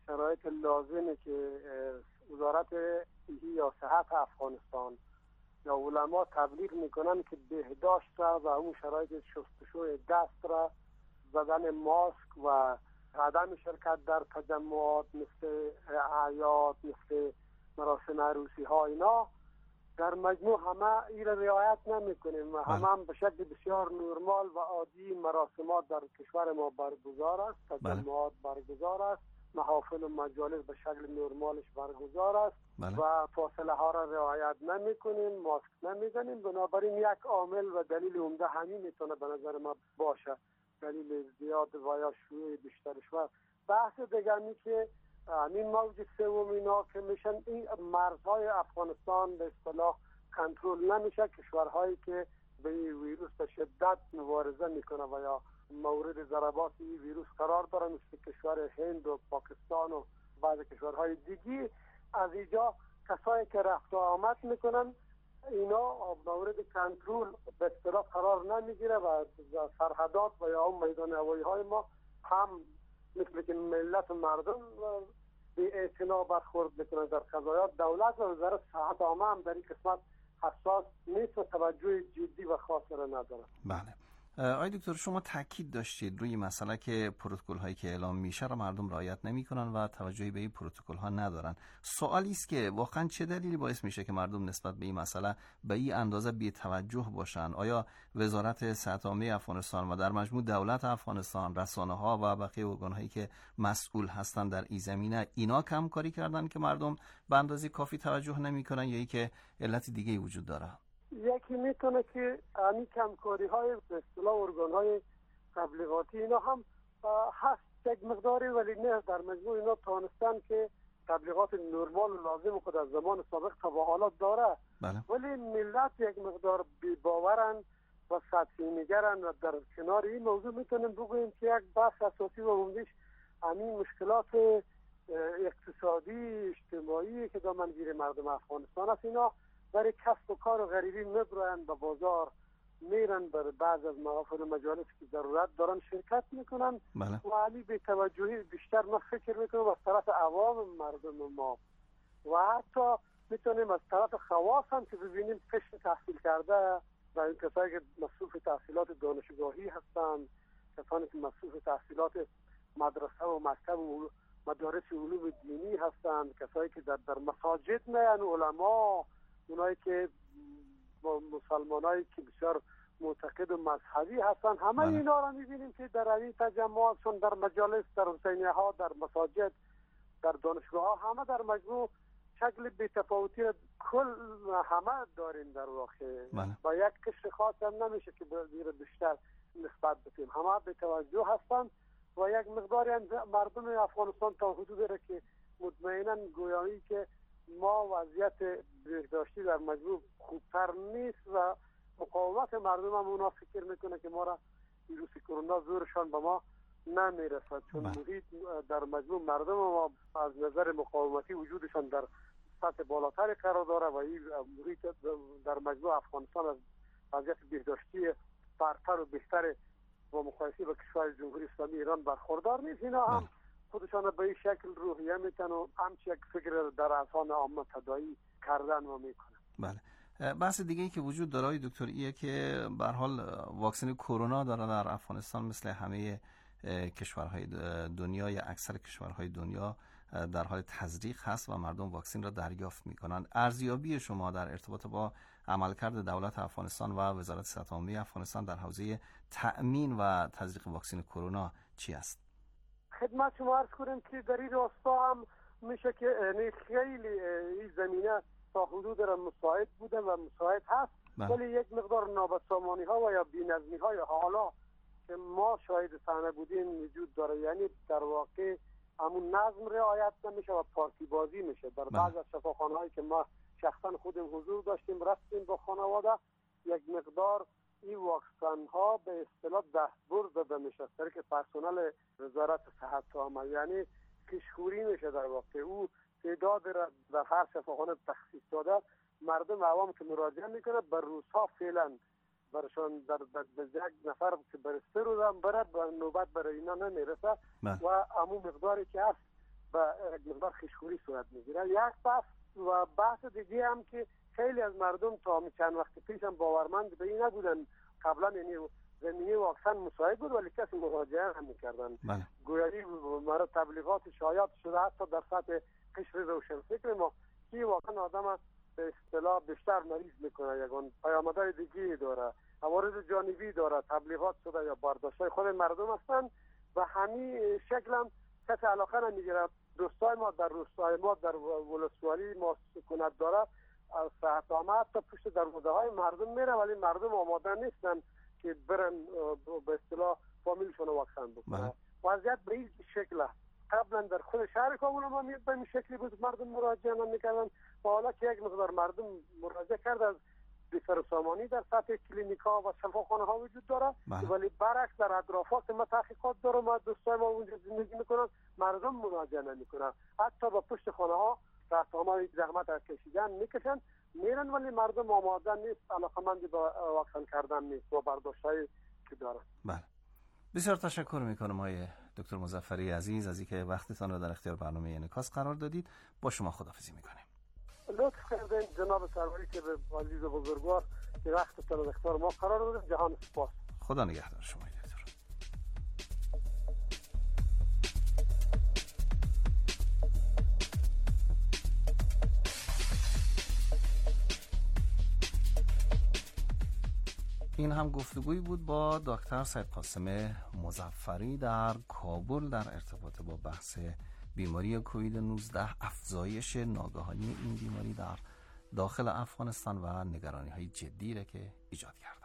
شرایط لازمی که وزارت صحی یا صحت افغانستان یا علما تبلیغ میکنن که بهداشت را و اون شرایط شستشوی دست را، زدن ماسک و عدم شرکت در تجمعات مثل اعیاد، مثل مراسم عروسی ها، اینا در مجموع همه این را رعایت نمیکنیم و همه به شکل بسیار نرمال و عادی مراسمات در کشور ما برگزار است، تجمعات برگزار است، محافل و مجالس به شکل نرمالش برگزار است و فاصله ها را رعایت نمی کنیم، ماسک نمیزنیم. بنابراین یک عامل و دلیل عمده همین میتونه به نظر ما باشه، دلیل زیاد و یا شیوع بیشترش. و بحث دیگری که این موج سوم اینا که میشن، این مرزهای افغانستان به اصطلاح کنترل نمیشه. کشورهایی که به این ویروس به شدت مبارزه میکنه و یا مورد ضربات این ویروس قرار داره، مثل کشور هند و پاکستان و بعض کشورهای دیگی، از اینجا کسایی که رفت و آمد میکنن اینا مورد کنترل به اصطلاح قرار نمیگیره و سرحدات و یا اون میدان هوایی های ما هم مثل که ملت و مردم به اعتنا برخورد میکنن در قضایات. دولت و وزارت صحت عامه هم در این قسمت حساس نیست و توجه جدی و خاصی را نداره. بله. آقای دکتر، شما تاکید داشتید روی مسئله که پروتکل هایی که اعلام میشه را مردم رعایت نمیکنن و توجهی به این پروتکل ها ندارن. سوالی است که واقعا چه دلیلی باعث میشه که مردم نسبت به این مسئله به این اندازه بی توجه باشن؟ آیا وزارت صحت عامه افغانستان و در مجموع دولت افغانستان، رسانه ها و بقیه ارگان هایی که مسئول هستند در این زمینه اینا کم کاری کردن که مردم به اندازه کافی توجه نمیکنن، یا اینکه علت دیگه وجود داره؟ یکی میتونه که همین کمکاری های به اصطلاح ارگان های تبلیغاتی اینا هم هست یک مقداری، ولی نه در مجموع اینا تانستن که تبلیغات نرمال و لازم خود از زمان سابق تا به حالا داره. ولی ملت یک مقدار بی‌باورن و سطحی نگرن و در کنار این موضوع میتونیم بگوییم که یک بحث اساسی و عمده‌اش همین مشکلات اقتصادی اجتماعی که دامنگیر مردم افغانستان است. اینا برای کسب و کار و غریبی میبرن به بازار، میرن برای بعض از محافل و مجالس که ضرورت دارن شرکت میکنن و علی به توجهی بیشتر ما فکر میکنم از طرف عوام مردم ما و حتی میتونیم از طرف خواص هم که ببینیم قشر تحصیل کرده و این کسایی که مصروف تحصیلات دانشگاهی هستند، کسانی که مصروف تحصیلات مدرسه و مکتب و مدارس علوم دینی هستند، کسایی که در مساجد میان، علما، اونایی که مسلمانایی که بسیار معتقد و مذهبی هستن، همه اینا را میبینیم که در این تجمعاتشون در مجالس، در حسینیه ها، در مساجد، در دانشگاه ها، همه در مجموع شکل بی‌تفاوتی کل همه داریم در واقع و یک قشر خاص هم نمیشه که بیشتر نسبت بدیم، همه به توجه هستن و یک مقداری مردم افغانستان تا حدودی را که مطمئنا گویایی که ما وضعیت بهداشتی در مجموع خوبتر نیست و مقاومت مردم هم اونا فکر میکنه که ما را ویروس کرونا زورشان به ما نمیرسد، چون محیط در مجموع مردم ما از نظر مقاومتی وجودشان در سطح بالاتری قرار داره و این محیط در مجموع افغانستان از وضعیت بهداشتی برتر و بهتر با مقایسه با کشور جمهوری اسلامی ایران برخوردار نیست. اینا هم خودشان به این شکل روحیه میتن و همچه یک فکر در اذهان عامه تداعی کردن و میکنن. بله. بحث دیگه ای که وجود داره دکتر ایه که به هر حال واکسن کرونا داره در افغانستان مثل همه کشورهای دنیا یا اکثر کشورهای دنیا در حال تزریق هست و مردم واکسن را دریافت میکنن. ارزیابی شما در ارتباط با عملکرد دولت افغانستان و وزارت صحت عامه افغانستان در حوزه تأمین و تزریق واکسن کرونا چی است؟ خدمت شما عرض کنم که در این راستا هم میشه که خیلی این زمینه تا حدود را مساعد بوده و مساعد هست، ولی یک مقدار نابسامانی ها و یا بی‌نظمی های حالا که ما شاهد صحنه بودیم وجود داره. یعنی در واقع همون نظم رعایت نمیشه و پارتی بازی میشه. در بعض از شفاخانه هایی که ما شخصا خودم حضور داشتیم رفتیم با خانواده، یک مقدار این واکسن ها به اصطلاح دستبرد داده میشه از طریق پرسنل وزارت صحت عامه، یعنی کشخوری میشه در واقع. او تعداد را در هر شفاخانه تخصیص داده، مردم عوام که مراجعه میکنه بر روزها فعلا برشان در یک نفر که بر 3 روز هم برد و نوبت برای اینا نمیرسه و همون مقداری که هست و یک مقدار خشکوری صورت میگیره. یک بحث و بحث دیگه هم که خیلی از مردم تا چند وقت پیش هم باورمند به این نبودن، قبلا یعنی زمینه واکسن مساعد بود ولی کسی مراجعه هم میکردن. گویایی مرا تبلیغات شایعات شده حتی در سطح قشر روشنفکر ما که واقعا آدم به اصطلاح بیشتر مریض میکنه، یگان پیامدهای دیگه داره، عوارض جانبی داره، تبلیغات شده یا برداشتای خود مردم هستند و همین شکل هم کسی علاقه نمیگیره. دوستای ما در روستای ما در ولسوالی ما سکونت داره، صحت عامه حتی پشت دروازه های مردم میره ولی مردم آماده نیستن که برن به اصطلاح فامیلشون واکسن بکنن. وضعیت به این شکل است. قبلا در خود شهر کابل ما به این شکلی بود، مردم مراجعه نمیکردن و حالا که یک مقدار مردم مراجعه کرد از بیشتر سامانی در سطح کلینیکا و شفاخانه ها وجود داره، ولی برعکس در اطرافات ما تحقیقات داره، ما دوستای ما اونجا زندگی میکنن، مردم مراجعه نمیکنن، حتی با پشت خانه ها رفتارهای زحمت کشیدن میکشن میرن ولی مردم آماده نیست، علاقمند با واکسن کردن نیست با برداشتایی که دارن. بله، بسیار تشکر میکنم آقای دکتر مظفری عزیز از اینکه وقتتان رو در اختیار برنامه انعکاس قرار دادید. با شما خداحافظی میکنیم. لطف کردین جناب سروری که به عزیز و بزرگوار که وقتتان رو در اختیار ما قرار دادید. جهان سپاس. خدا نگهدار شما دکتر. این هم گفتگویی بود با دکتر سید قاسم مظفری در کابل در ارتباط با بحث بیماری کووید 19، افزایش ناگهانی این بیماری در داخل افغانستان و نگرانی های جدی را که ایجاد کرده.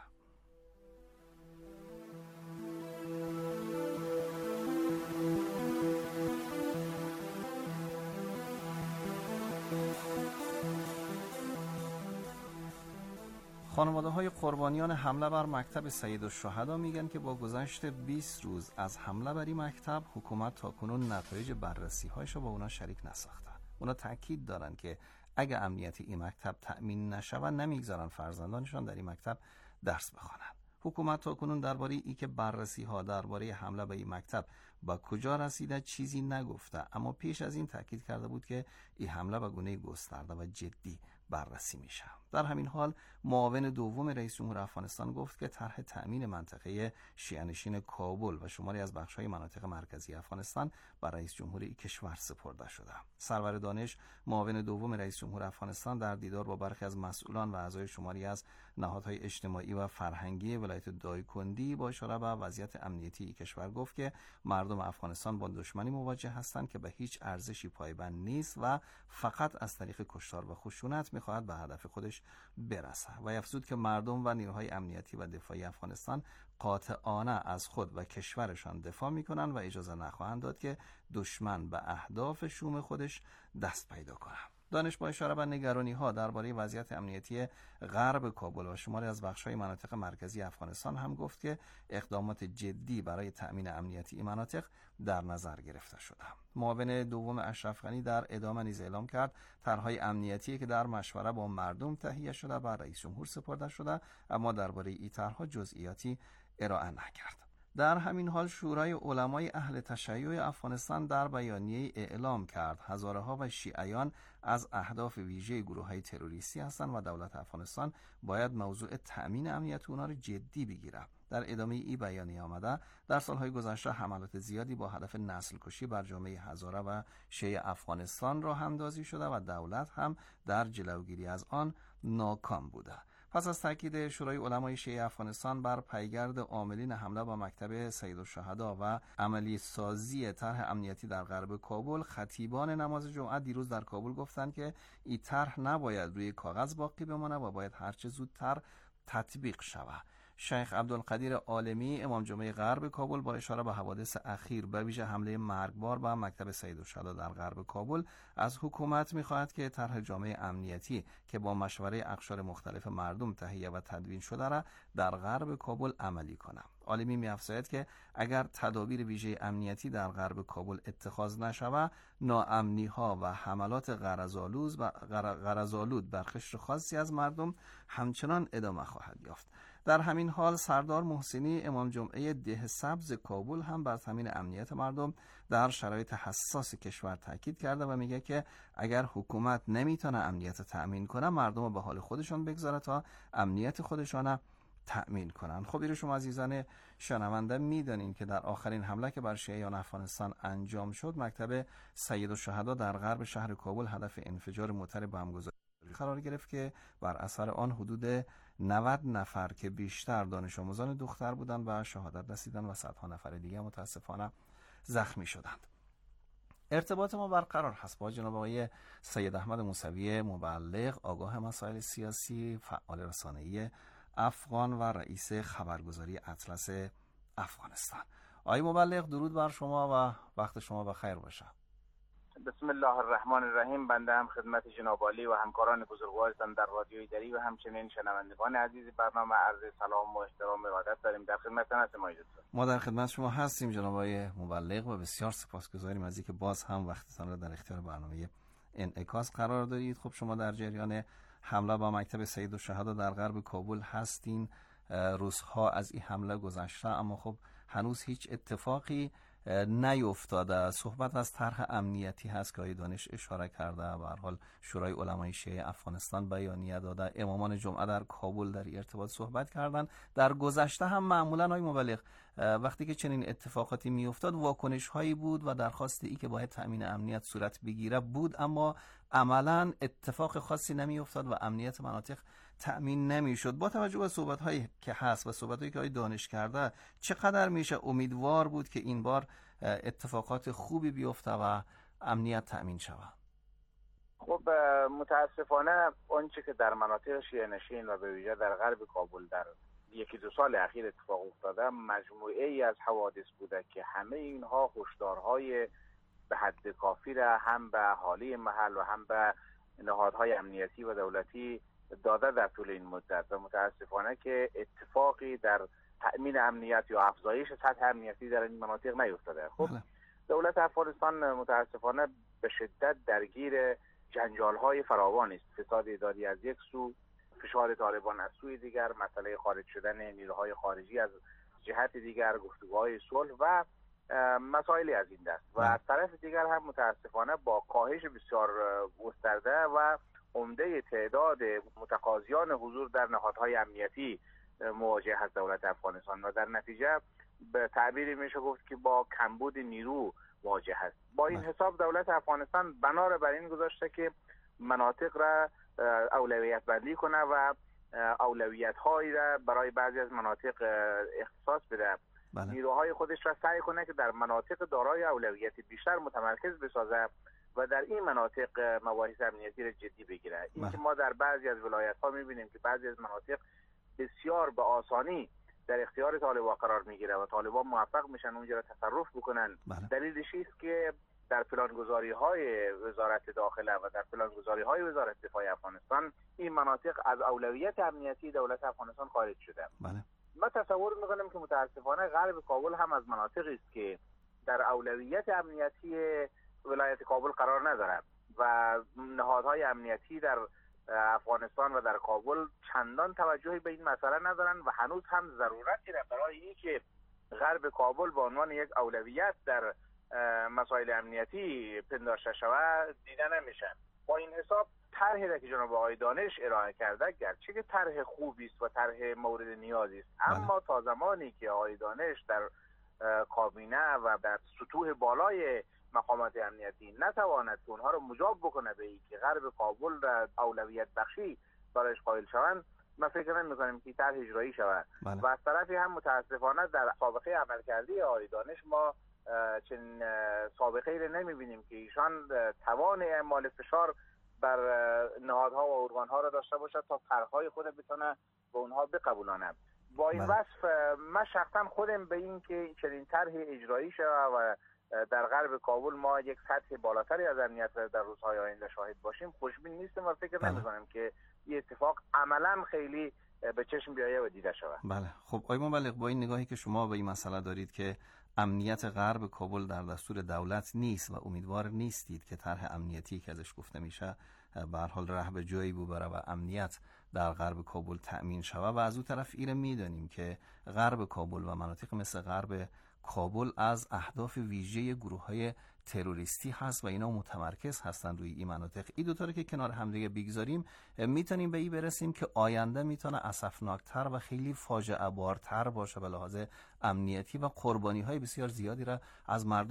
خانواده های قربانیان حمله بر مکتب سید الشهدا میگن که با گذشت 20 روز از حمله بر این مکتب حکومت تاکنون نتایج بررسی هایش با اونا شریک نساخته. اونا تاکید دارن که اگه امنیت این مکتب تأمین نشود نمیگذارن فرزندانشان در این مکتب درس بخوانن. حکومت تاکنون درباره ای که بررسی ها درباره حمله به این مکتب با کجا رسیده چیزی نگفته، اما پیش از این تاکید کرده بود که این حمله به گونه گسترده و جدی بررسی میشه. در همین حال معاون دوم رئیس جمهور افغانستان گفت که طرح تأمین منطقه شیعه‌نشین کابل و شماری از بخش‌های مناطق مرکزی افغانستان برای رئیس جمهور کشور سپرده شده. سرور دانش معاون دوم رئیس جمهور افغانستان در دیدار با برخی از مسئولان و اعضای شماری از نهادهای اجتماعی و فرهنگی ولایت دایکندی با اشاره به وضعیت امنیتی کشور گفت که مردم افغانستان با دشمنی مواجه هستند که به هیچ ارزشی پایبند نیست و فقط از طریق کشتار و خشونت می‌خواهد به هدف خودش برسه و افزود که مردم و نیروهای امنیتی و دفاعی افغانستان قاطعانه از خود و کشورشان دفاع میکنن و اجازه نخواهند داد که دشمن به اهداف شوم خودش دست پیدا کنه. دانش با اشاره به نگرانی‌ها درباره وضعیت امنیتی غرب کابل و شماری از بخش‌های مناطق مرکزی افغانستان هم گفت که اقدامات جدی برای تأمین امنیتی این مناطق در نظر گرفته شده. معاون دوم اشرف غنی در ادامه نیز اعلام کرد طرح‌های امنیتی که در مشوره با مردم تهیه شده بر رئیس جمهور سپرده شده، اما درباره این طرح‌ها جزئیاتی ارائه نکرد. در همین حال شورای علمای اهل تشیع افغانستان در بیانیه اعلام کرد هزارها و شیعیان از اهداف ویژه گروه‌های تروریستی هستند و دولت افغانستان باید موضوع تأمین امنیت اونها را جدی بگیره. در ادامه این بیانیه آمده در سالهای گذشته حملات زیادی با هدف نسل کشی بر جامعه هزاره و شیعه افغانستان راه اندازی شده و دولت هم در جلوگیری از آن ناکام بوده. پس از تاکید شورای علمای شیعه افغانستان بر پیگرد عاملین حمله با مکتب سید الشهدا و عملی سازی طرح امنیتی در غرب کابل، خطیبان نماز جمعه دیروز در کابل گفتند که این طرح نباید روی کاغذ باقی بمانه و باید هرچه زودتر تطبیق شود. شیخ عبدالقدیر عالمی امام جمعه غرب کابل با اشاره به حوادث اخیر به ویژه حمله مرگبار به مکتب سید الشهدا در غرب کابل از حکومت می‌خواهد که طرح جامعه امنیتی که با مشوره اقشار مختلف مردم تهیه و تدوین شده را در غرب کابل عملی کند. عالمی می‌افزاید که اگر تدابیر ویژه امنیتی در غرب کابل اتخاذ نشود، ناامنی‌ها و حملات غرض‌آلود بر قشر خاصی از مردم همچنان ادامه خواهد یافت. در همین حال سردار محسنی امام جمعه ده سبز کابل هم بر تامین امنیت مردم در شرایط حساس کشور تاکید کرده و میگه که اگر حکومت نمیتونه امنیت تأمین کنه، مردم رو به حال خودشون بگذاره تا امنیت خودشون تأمین کنن. خب اینو شما عزیزان شنونده میدانین که در آخرین حمله که بر شیعیان افغانستان انجام شد، مکتب سید الشهدا در غرب شهر کابل هدف انفجار موتر بمبگذاری قرار گرفت که بر اثر آن حدود 90 نفر که بیشتر دانش آموزان دختر بودند و شهادت رسیدند و صدها نفر دیگه متاسفانه زخمی شدند. ارتباط ما برقرار هست با جناب آقای سید احمد موسوی مبلغ، آگاه مسائل سیاسی، فعال رسانه‌ای افغان و رئیس خبرگزاری اطلس افغانستان. آقای مبلغ درود بر شما و وقت شما بخیر باشه. بسم الله الرحمن الرحیم. بنده هم خدمت جناب عالی و همکاران بزرگوارتان در رادیوی دری و همچنین شنوندگان عزیز برنامه عرض سلام و احترام و ارادت داریم. در خدمتتان هستیم. ما در خدمت شما هستیم جناب آقای مبلغ و بسیار سپاسگزاریم از اینکه باز هم وقتتان را در اختیار برنامه انعکاس قرار دادید. خب شما در جریان حمله با مکتب سید الشهدا در غرب کابل هستین. روزها از این حمله گذشته اما خب هنوز هیچ اتفاقی نیفتاده. صحبت از طرح امنیتی هست که آقای دانش اشاره کرده. به هر حال شورای علمای شیعه افغانستان بیانیه داده، امامان جمعه در کابل در ارتباط صحبت کردن. در گذشته هم معمولا آقای مبلغ وقتی که چنین اتفاقاتی میافتاد واکنش هایی بود و درخواستی که باید تامین امنیت صورت بگیره بود، اما عملا اتفاق خاصی نمیافتاد و امنیت مناطق تأمین نمیشد. با توجه به صحبت هایی که هست و صحبت هایی که آقای دانش کرده، چقدر میشه امیدوار بود که این بار اتفاقات خوبی بیفته و امنیت تأمین شود؟ خب متاسفانه آنچه که در مناطق شیعه نشین و به ویژه در غرب کابل در یکی دو سال اخیر اتفاق افتاده مجموعه ای از حوادث بوده که همه اینها هشدارهای به حد کافی را هم به اهالی محل و هم به نهادهای امنیتی و دولتی داده در طول این مدت و متاسفانه که اتفاقی در تأمین امنیت یا افزایش سطح امنیتی در این مناطق نیفتاده. خب دولت افغانستان متاسفانه به شدت درگیر جنجال‌های فراوان است. فساد اداری از یک سو، فشار طالبان از سوی دیگر، مسئله خارج شدن نیروهای خارجی از جهت دیگر، گفتگوهای صلح و مسائلی از این دست و از طرف دیگر هم متاسفانه با کاهش بسیار گسترده و عمده تعداد متقاضیان حضور در نهادهای امنیتی مواجه هست دولت افغانستان و در نتیجه به تعبیری میشه گفت که با کمبود نیرو مواجه هست. با این حساب دولت افغانستان بنا را بر این گذاشته که مناطق را اولویت بندی کنه و اولویت هایی را برای بعضی از مناطق اختصاص بده. نیروهای خودش را سعی کنه که در مناطق دارای اولویت بیشتر متمرکز بسازه و در این مناطق مباحث امنیتی را جدی بگیره. این که ما در بعضی از ولایت ها میبینیم که بعضی از مناطق بسیار به آسانی در اختیار طالبان قرار میگیره و طالبان موفق میشن اونجا را تصرف بکنن. دلیلش است که در پلانگذاری های وزارت داخله و در پلانگذاری های وزارت دفاع افغانستان این مناطق از اولویت امنیتی دولت افغانستان خارج شده. ما تصور میکنم که متاسفانه غرب کابل هم از مناطقی است که در اولویت امنیتی ولایت کابل قرار ندارد و نهادهای امنیتی در افغانستان و در کابل چندان توجهی به این مسئله ندارن و هنوز هم ضرورتی را برای اینکه غرب کابل به عنوان یک اولویت در مسائل امنیتی پنداشته شود دیده نمیشن. با این حساب طرحی را که جناب آقای دانش ارائه کرده گرچه که طرح خوبی است و طرح مورد نیازی است، اما تا زمانی که آقای دانش در کابینه و در سطوح بالای مقامات امنیتی نتواند اونها رو مجاب بکنه به این که غرب کابل را اولویت بخشی برایش قائل شوند، ما فکر نمی‌کنیم که طرح اجرایی شود. و از طرفی هم متاسفانه در سابقه عملکردی آقای دانش ما چنین سابقه ای رو نمی‌بینیم که ایشان توان اعمال فشار بر نهادها و ارگان‌ها را داشته باشد تا طرح‌های خود بتونه به اونها بقبولانه. با این وصف من شخصا خودم به این که چنین طرح اجرایی شود و در غرب کابل ما یک سطح بالاتری از امنیت در روزهای آینده شاهد باشیم خوشبین نیستم و فکر نمی‌کنم که این اتفاق عملاً خیلی به چشم بیایه و دیده شود. بله. خب آقای مبلغ، با این نگاهی که شما به این مسئله دارید که امنیت غرب کابل در دستور دولت نیست و امیدوار نیستید که طرح امنیتی که ازش گفته میشه به هر حال ره به جایی ببره و امنیت در غرب کابل تأمین شود. و از اون طرف ایره میدانیم که غرب کابل و مناطق مثل غرب کابل از اهداف ویژه گروه‌های تروریستی هست و اینا متمرکز هستن روی این مناطق. این دوتا رو که کنار همدیگه بگذاریم میتونیم به این برسیم که آینده میتونه اسفناکتر و خیلی فاجعه بارتر باشه به لحاظ امنیتی و قربانی‌های بسیار زیادی را از مردم